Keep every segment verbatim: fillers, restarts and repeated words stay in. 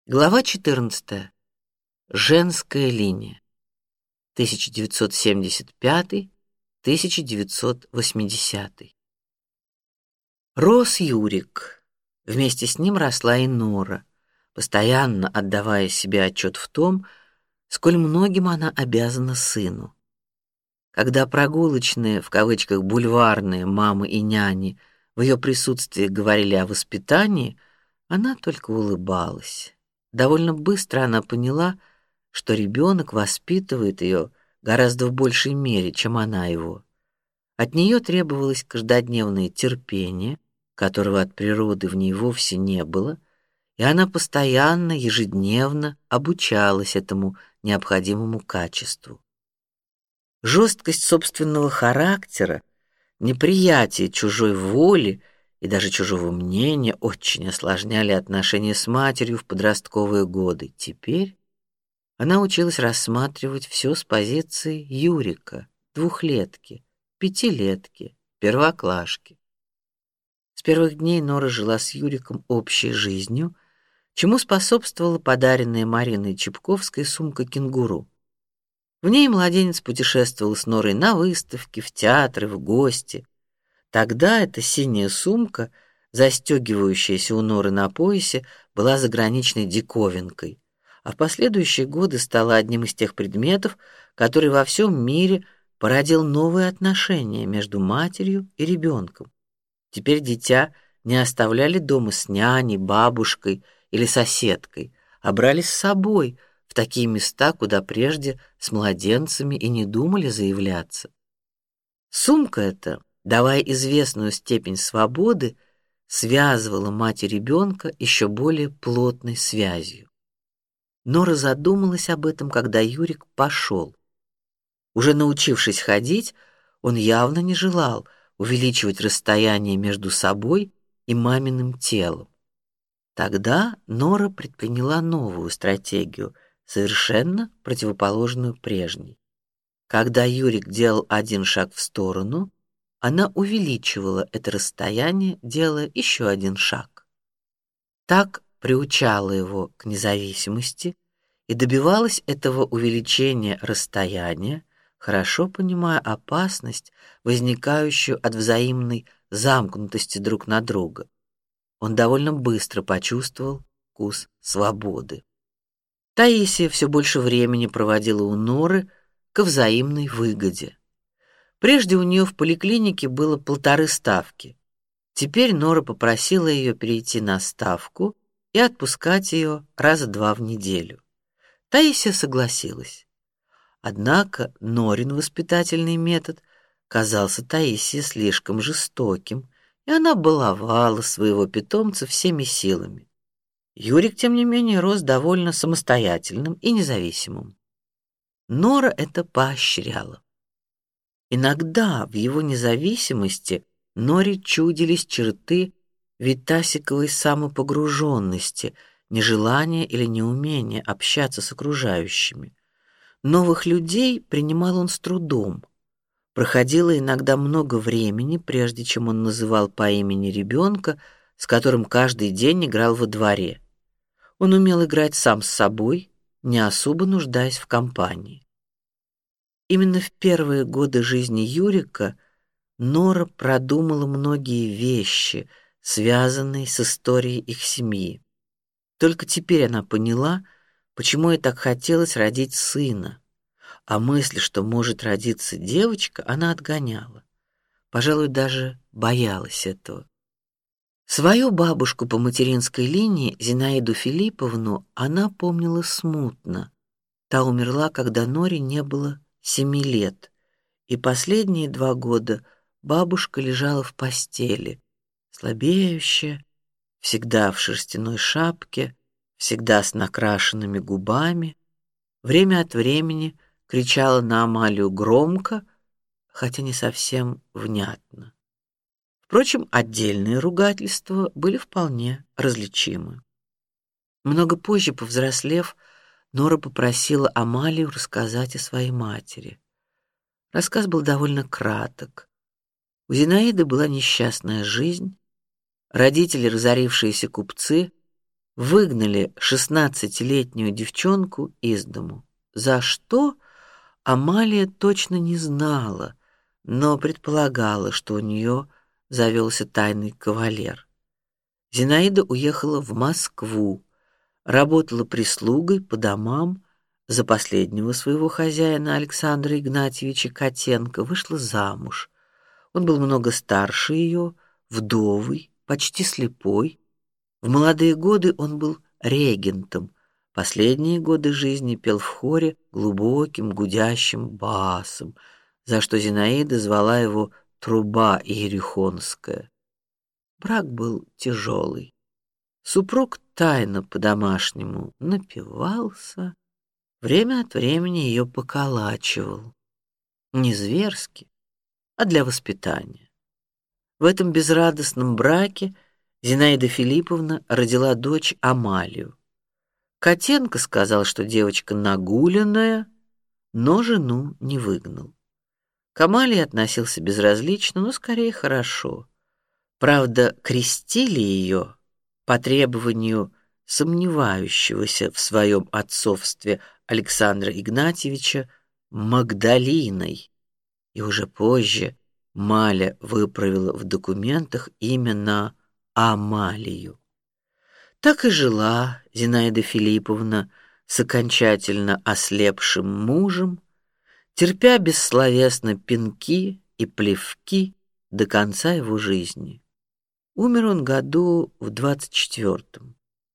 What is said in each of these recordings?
Глава четырнадцатая. Женская линия. тысяча девятьсот семьдесят пятый — тысяча девятьсот восьмидесятый. Рос Юрик. Вместе с ним росла и Нора, постоянно отдавая себе отчет в том, сколь многим она обязана сыну. Когда прогулочные, в кавычках, бульварные мамы и няни в ее присутствии говорили о воспитании, она только улыбалась. Довольно быстро она поняла, что ребенок воспитывает ее гораздо в большей мере, чем она его. От нее требовалось каждодневное терпение, которого от природы в ней вовсе не было, и она постоянно, ежедневно обучалась этому необходимому качеству. Жесткость собственного характера, неприятие чужой воли и даже чужого мнения очень осложняли отношения с матерью в подростковые годы. Теперь она училась рассматривать все с позиции Юрика, двухлетки, пятилетки, первоклашки. С первых дней Нора жила с Юриком общей жизнью, чему способствовала подаренная Мариной Чепковской сумка кенгуру. В ней младенец путешествовал с Норой на выставки, в театры, в гости. Тогда эта синяя сумка, застегивающаяся у Норы на поясе, была заграничной диковинкой, а в последующие годы стала одним из тех предметов, который во всем мире породил новые отношения между матерью и ребенком. Теперь дитя не оставляли дома с няней, бабушкой или соседкой, а брали с собой в такие места, куда прежде с младенцами и не думали заявляться. Сумка эта, давая известную степень свободы, связывала мать и ребенка еще более плотной связью. Нора задумалась об этом, когда Юрик пошел. Уже научившись ходить, он явно не желал увеличивать расстояние между собой и маминым телом. Тогда Нора предприняла новую стратегию, совершенно противоположную прежней. Когда Юрик делал один шаг в сторону, она увеличивала это расстояние, делая еще один шаг. Так приучала его к независимости и добивалась этого увеличения расстояния, хорошо понимая опасность, возникающую от взаимной замкнутости друг на друга. Он довольно быстро почувствовал вкус свободы. Таисия все больше времени проводила у Норы ко взаимной выгоде. Прежде у нее в поликлинике было полторы ставки. Теперь Нора попросила ее перейти на ставку и отпускать ее раза два в неделю. Таисия согласилась. Однако Норин воспитательный метод казался Таисии слишком жестоким, и она баловала своего питомца всеми силами. Юрик, тем не менее, рос довольно самостоятельным и независимым. Нора это поощряла. Иногда в его независимости Норе чудились черты витасиковой самопогруженности, нежелания или неумения общаться с окружающими. Новых людей принимал он с трудом. Проходило иногда много времени, прежде чем он называл по имени ребенка, с которым каждый день играл во дворе. Он умел играть сам с собой, не особо нуждаясь в компании. Именно в первые годы жизни Юрика Нора продумала многие вещи, связанные с историей их семьи. Только теперь она поняла, почему ей так хотелось родить сына, а мысль, что может родиться девочка, она отгоняла. Пожалуй, даже боялась этого. Свою бабушку по материнской линии, Зинаиду Филипповну, она помнила смутно. Та умерла, когда Норе не было семи лет, и последние два года бабушка лежала в постели, слабеющая, всегда в шерстяной шапке, всегда с накрашенными губами, время от времени кричала на Амалию громко, хотя не совсем внятно. Впрочем, отдельные ругательства были вполне различимы. Много позже, повзрослев, Нора попросила Амалию рассказать о своей матери. Рассказ был довольно краток. У Зинаиды была несчастная жизнь, родители разорившиеся купцы, выгнали шестнадцатилетнюю девчонку из дому. За что, Амалия точно не знала, но предполагала, что у нее завелся тайный кавалер. Зинаида уехала в Москву, работала прислугой по домам, за последнего своего хозяина Александра Игнатьевича Котенко вышла замуж. Он был много старше ее, вдовый, почти слепой. В молодые годы он был регентом. Последние годы жизни пел в хоре глубоким гудящим басом, за что Зинаида звала его Труба Иерихонская. Брак был тяжелый. Супруг тайно по-домашнему напивался, время от времени ее поколачивал. Не зверски, а для воспитания. В этом безрадостном браке Зинаида Филипповна родила дочь Амалию. Котенко сказал, что девочка нагуленная, но жену не выгнал. К Амалии относился безразлично, но скорее хорошо. Правда, крестили ее по требованию сомневающегося в своем отцовстве Александра Игнатьевича Магдалиной, и уже позже Маля выправила в документах именно Амалию. Так и жила Зинаида Филипповна с окончательно ослепшим мужем, терпя бессловесно пинки и плевки до конца его жизни. Умер он году в двадцать четвертом.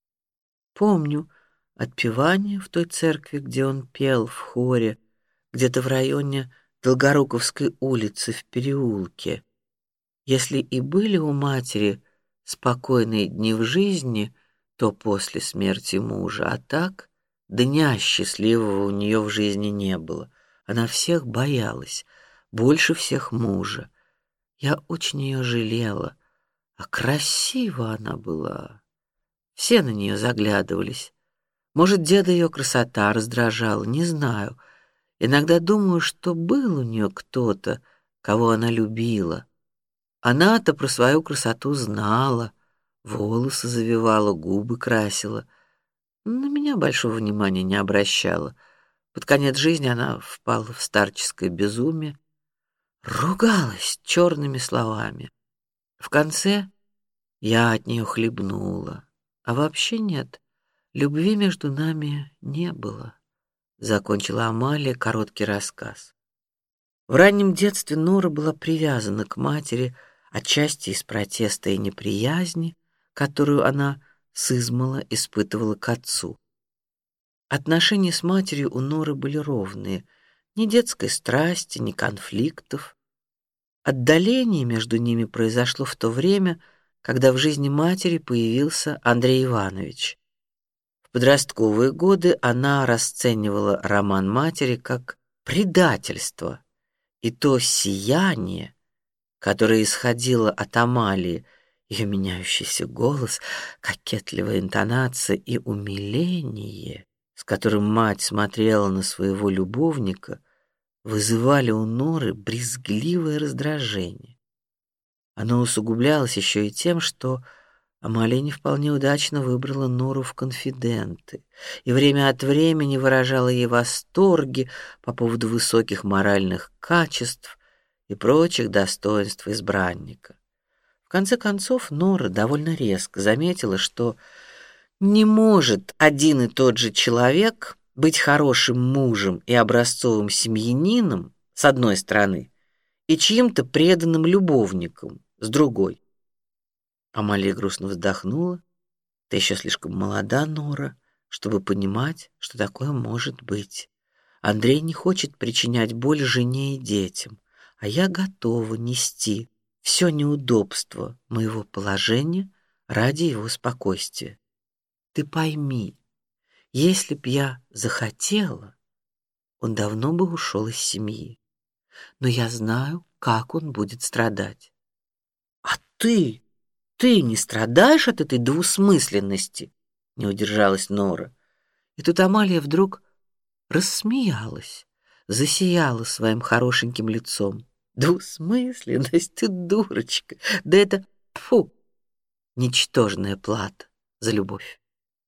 Помню отпевание в той церкви, где он пел в хоре, где-то в районе Долгоруковской улицы в переулке. Если и были у матери спокойные дни в жизни, то после смерти мужа, а так дня счастливого у нее в жизни не было. Она всех боялась, больше всех мужа. Я очень ее жалела, а красива она была. Все на нее заглядывались. Может, деда ее красота раздражала, не знаю. Иногда думаю, что был у нее кто-то, кого она любила. Она-то про свою красоту знала, волосы завивала, губы красила. На меня большого внимания не обращала. Под конец жизни она впала в старческое безумие, ругалась черными словами. В конце я от нее хлебнула, а вообще нет, любви между нами не было. Закончила Амалия короткий рассказ. В раннем детстве Нора была привязана к матери, отчасти из протеста и неприязни, которую она сызмала испытывала к отцу. Отношения с матерью у Норы были ровные, ни детской страсти, ни конфликтов. Отдаление между ними произошло в то время, когда в жизни матери появился Андрей Иванович. В подростковые годы она расценивала роман матери как предательство, и то сияние, которое исходило от Амалии, ее меняющийся голос, кокетливая интонация и умиление, с которым мать смотрела на своего любовника, вызывали у Норы брезгливое раздражение. Оно усугублялось еще и тем, что Амалия не вполне удачно выбрала Нору в конфиденты и время от времени выражала ей восторги по поводу высоких моральных качеств и прочих достоинств избранника. В конце концов, Нора довольно резко заметила, что не может один и тот же человек быть хорошим мужем и образцовым семьянином с одной стороны и чьим-то преданным любовником с другой. Амалия грустно вздохнула. Ты еще слишком молода, Нора, чтобы понимать, что такое может быть. Андрей не хочет причинять боль жене и детям, а я готова нести все неудобства моего положения ради его спокойствия. Ты пойми, если б я захотела, он давно бы ушел из семьи. Но я знаю, как он будет страдать. А ты, ты не страдаешь от этой двусмысленности? Не удержалась Нора. И тут Амалия вдруг рассмеялась, засияла своим хорошеньким лицом. Двусмысленность, ты дурочка. Да это, фу, ничтожная плата за любовь.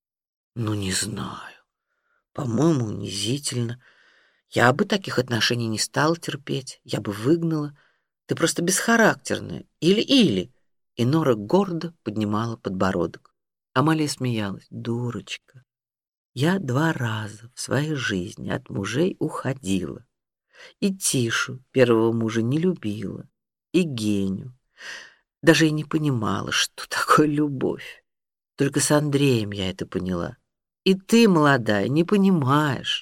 Ну, не знаю. По-моему, унизительно. Я бы таких отношений не стала терпеть. Я бы выгнала. Ты просто бесхарактерная. Или-или. И Нора гордо поднимала подбородок. Амалия смеялась. Дурочка. Я два раза в своей жизни от мужей уходила. И Тишу, первого мужа, не любила. И Геню. Даже и не понимала, что такое любовь. Только с Андреем я это поняла. И ты, молодая, не понимаешь.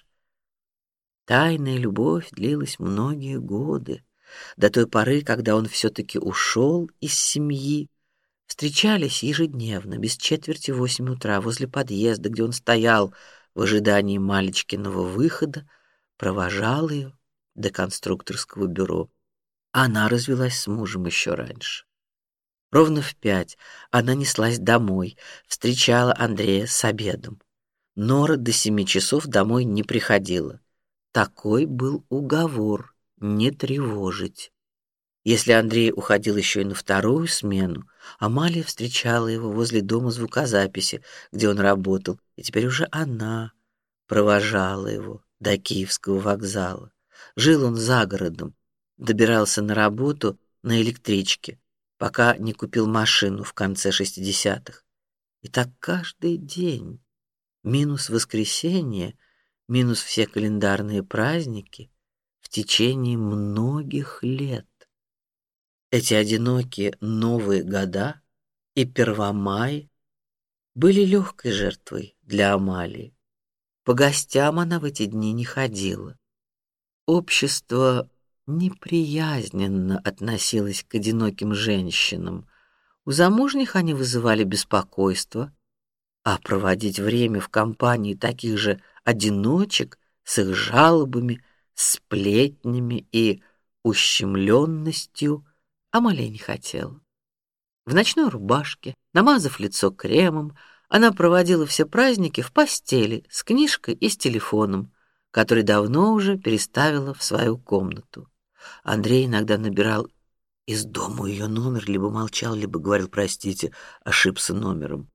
Тайная любовь длилась многие годы, до той поры, когда он все-таки ушел из семьи. Встречались ежедневно, без четверти восемь утра, возле подъезда, где он стоял в ожидании Малечкиного выхода, провожал ее до конструкторского бюро. Она развелась с мужем еще раньше. Ровно в пять она неслась домой, встречала Андрея с обедом. Нора до семи часов домой не приходила. Такой был уговор — не тревожить. Если Андрей уходил еще и на вторую смену, Амалия встречала его возле дома звукозаписи, где он работал, и теперь уже она провожала его до Киевского вокзала. Жил он за городом, добирался на работу на электричке, пока не купил машину в конце шестидесятых. И так каждый день, минус воскресенье, минус все календарные праздники, в течение многих лет. Эти одинокие новые года и Первомай были легкой жертвой для Амалии. По гостям она в эти дни не ходила. Общество неприязненно относилось к одиноким женщинам. У замужних они вызывали беспокойство, а проводить время в компании таких же одиночек с их жалобами, сплетнями и ущемленностью Амалия не хотела. В ночной рубашке, намазав лицо кремом, она проводила все праздники в постели с книжкой и с телефоном, который давно уже переставила в свою комнату. Андрей иногда набирал из дома ее номер, либо молчал, либо говорил: простите, ошибся номером.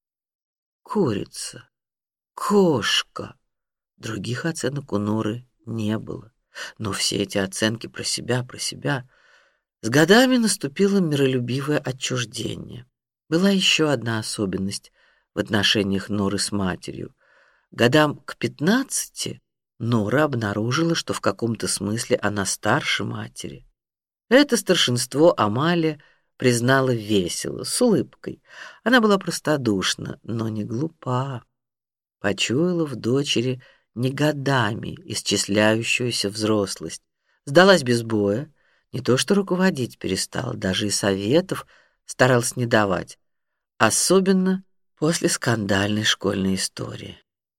Курица, кошка. Других оценок у Норы не было, но все эти оценки про себя, про себя. С годами наступило миролюбивое отчуждение. Была еще одна особенность в отношениях Норы с матерью. Годам к пятнадцати Нора обнаружила, что в каком-то смысле она старше матери. Это старшинство Амалия признала весело, с улыбкой. Она была простодушна, но не глупа. Почуяла в дочери не годами исчисляющуюся взрослость. Сдалась без боя. Не то что руководить перестала, даже и советов старалась не давать, особенно после скандальной школьной истории.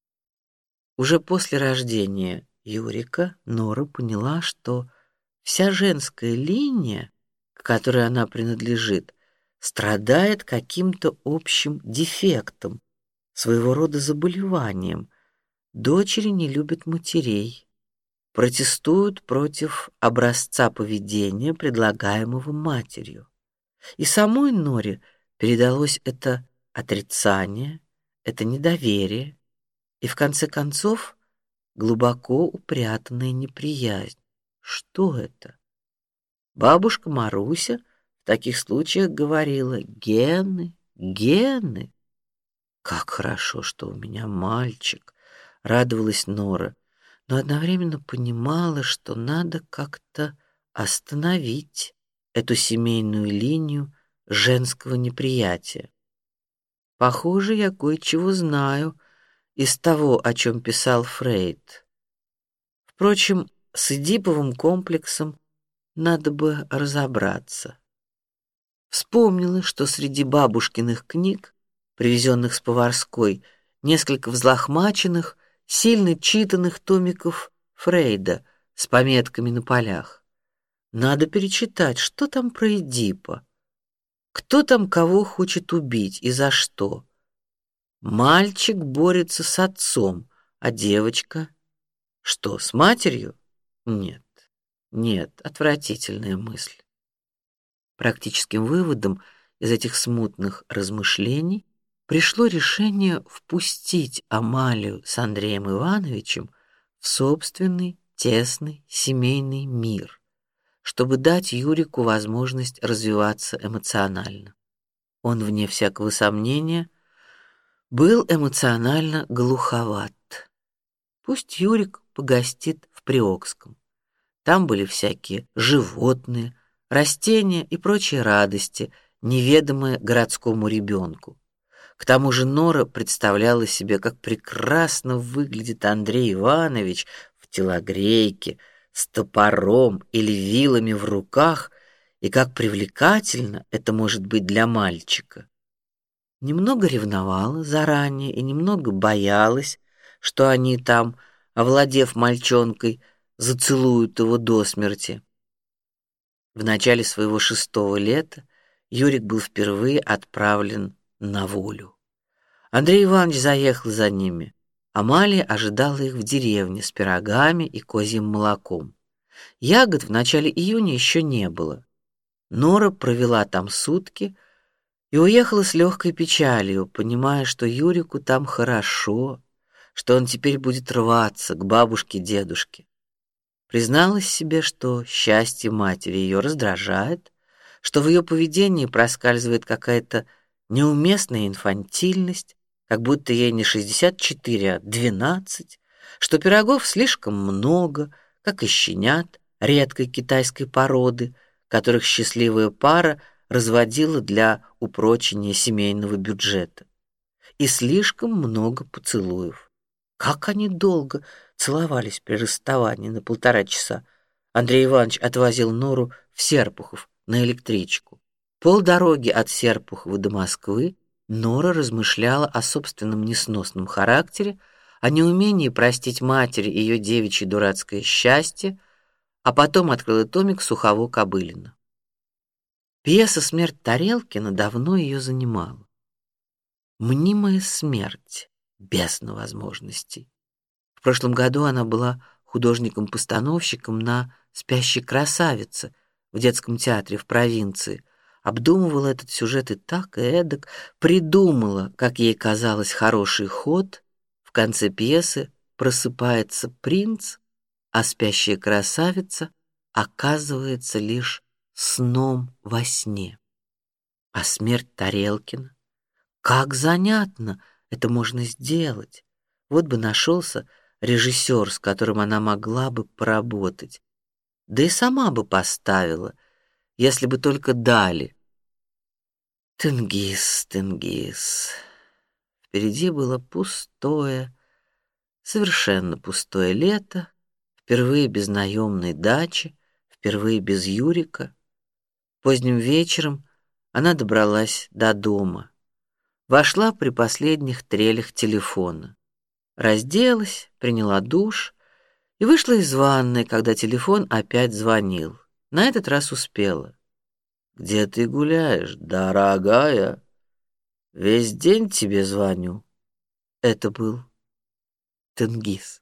Уже после рождения Юрика Нора поняла, что вся женская линия, к которой она принадлежит, страдает каким-то общим дефектом, своего рода заболеванием. Дочери не любят матерей, протестуют против образца поведения, предлагаемого матерью. И самой Норе передалось это отрицание, это недоверие и, в конце концов, глубоко упрятанная неприязнь. Что это? Бабушка Маруся в таких случаях говорила: гены, гены. Как хорошо, что у меня мальчик, радовалась Нора, но одновременно понимала, что надо как-то остановить эту семейную линию женского неприятия. Похоже, я кое-чего знаю из того, о чем писал Фрейд. Впрочем, с Эдиповым комплексом надо бы разобраться. Вспомнила, что среди бабушкиных книг, привезенных с Поварской, несколько взлохмаченных, сильно читанных томиков Фрейда с пометками на полях. Надо перечитать, что там про Эдипа. Кто там кого хочет убить и за что? Мальчик борется с отцом, а девочка что, с матерью? Нет. Нет, отвратительная мысль. Практическим выводом из этих смутных размышлений пришло решение впустить Амалию с Андреем Ивановичем в собственный тесный семейный мир, чтобы дать Юрику возможность развиваться эмоционально. Он, вне всякого сомнения, был эмоционально глуховат. Пусть Юрик погостит в Приокском. Там были всякие животные, растения и прочие радости, неведомые городскому ребенку. К тому же Нора представляла себе, как прекрасно выглядит Андрей Иванович в телогрейке, с топором или вилами в руках, и как привлекательно это может быть для мальчика. Немного ревновала заранее и немного боялась, что они там, овладев мальчонкой, зацелуют его до смерти. В начале своего шестого лета Юрик был впервые отправлен на волю. Андрей Иванович заехал за ними. Амалия ожидала их в деревне с пирогами и козьим молоком. Ягод в начале июня еще не было. Нора провела там сутки и уехала с легкой печалью, понимая, что Юрику там хорошо, что он теперь будет рваться к бабушке-дедушке. Призналась себе, что счастье матери ее раздражает, что в ее поведении проскальзывает какая-то неуместная инфантильность, как будто ей не шестьдесят четыре, а двенадцать, что пирогов слишком много, как и щенят редкой китайской породы, которых счастливая пара разводила для упрочения семейного бюджета, и слишком много поцелуев. Как они долго целовались при расставании на полтора часа. Андрей Иванович отвозил Нору в Серпухов на электричку. Полдороги от Серпухова до Москвы Нора размышляла о собственном несносном характере, о неумении простить матери ее девичье дурацкое счастье, а потом открыла томик Сухово-Кобылина. Пьеса «Смерть Тарелкина» давно ее занимала. Мнимая смерть, бездна возможностей. В прошлом году она была художником-постановщиком на «Спящей красавице» в детском театре в провинции, обдумывала этот сюжет и так, и эдак, придумала, как ей казалось, хороший ход. В конце пьесы просыпается принц, а спящая красавица оказывается лишь сном во сне. А смерть Тарелкина? Как занятно это можно сделать! Вот бы нашелся режиссер, с которым она могла бы поработать, да и сама бы поставила, если бы только дали. Тенгиз, Тенгиз. Впереди было пустое, совершенно пустое лето, впервые без наемной дачи, впервые без Юрика. Поздним вечером она добралась до дома, вошла при последних трелях телефона, разделась, приняла душ и вышла из ванной, когда телефон опять звонил. На этот раз успела. Где ты гуляешь, дорогая? Весь день тебе звоню. Это был Тенгиз.